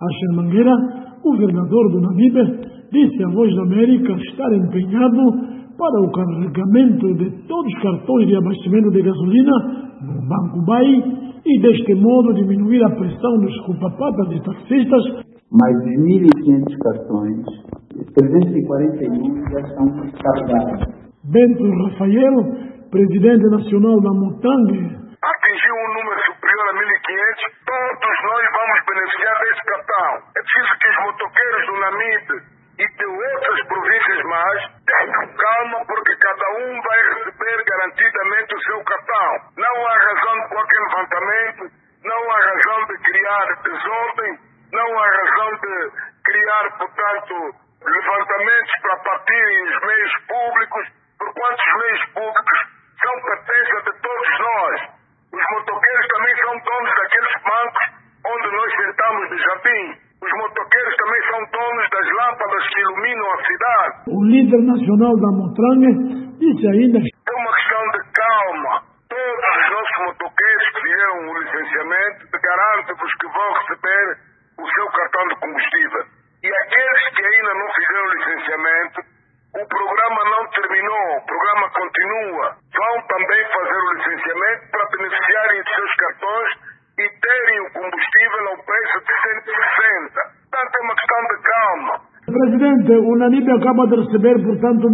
Asher Mangueira, governador do Namibe, disse à Voz da América estar empenhado para o carregamento de todos os cartões de abastecimento de gasolina no Banco BAI e, deste modo, diminuir a pressão dos culpa-patas e taxistas. Mais de 1.500 cartões, 341 já estão carregados. Bento Rafael, presidente nacional da Motang, atingiu um número superior a 1.500, todos nós vamos beneficiar desse cartão. É preciso que os motoqueiros do Namibe e de outras províncias mais tenham calma, porque cada um vai receber garantidamente o seu cartão. Não há razão de qualquer levantamento, não há razão de criar desordem, não há razão de criar, portanto, levantamentos para partirem os meios públicos, porquanto os meios públicos são pertença de todos nós. Os motoqueiros também são donos daqueles bancos onde nós sentamos no jardim. Os motoqueiros também são donos das lâmpadas que iluminam a cidade. O líder nacional da Motang disse ainda: é uma questão de calma. Todos os nossos motoqueiros que fizeram o licenciamento, garanto-vos que vão receber o seu cartão de combustível. E aqueles que ainda não fizeram o licenciamento, o programa não terminou, o programa continua. Vão também fazer o licenciamento para beneficiarem dos seus cartões e terem o combustível ao preço de 160. Portanto, é uma questão de calma. Presidente, o Namibe acaba de receber, portanto,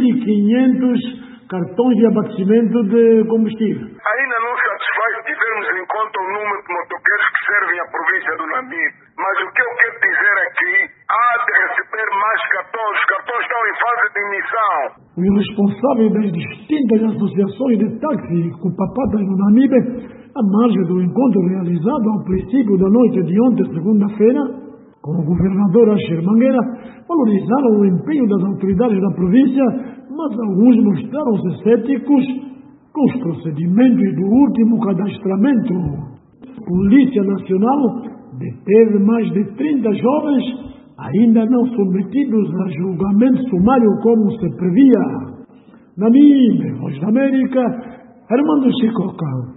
1.500 cartões de abastecimento de combustível. Ainda não satisfaz tivermos em conta o número de motoqueiros que servem à província do Namibe. Mas o que eu quero dizer aqui, há de receber mais cartões. Os cartões estão em fase de emissão. Os responsáveis das distintas associações de táxi e culpa-patas no Namibe, à margem do encontro realizado ao princípio da noite de ontem, segunda-feira, com o governador Asher Mangueira, valorizaram o empenho das autoridades da província, mas alguns mostraram-se céticos com os procedimentos do último cadastramento. A Polícia Nacional deteve mais de 30 jovens ainda não submetidos a julgamento sumário como se previa. Namibe, Voz da América, Armando Chicoca.